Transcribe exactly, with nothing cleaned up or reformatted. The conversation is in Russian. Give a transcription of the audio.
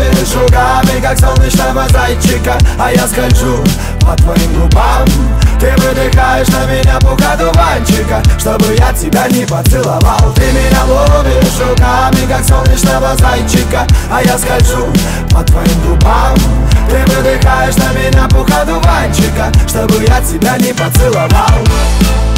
ловишь руками, как солнечного зайчика, а я скольжу по твоим губам. Ты выдыхаешь на меня пух одуванчика, чтобы я тебя не поцеловал. Ты меня ловишь руками, как солнечного зайчика, а я скольжу по твоим губам. Ты выдыхаешь на меня пух одуванчика, чтобы я тебя не поцеловал.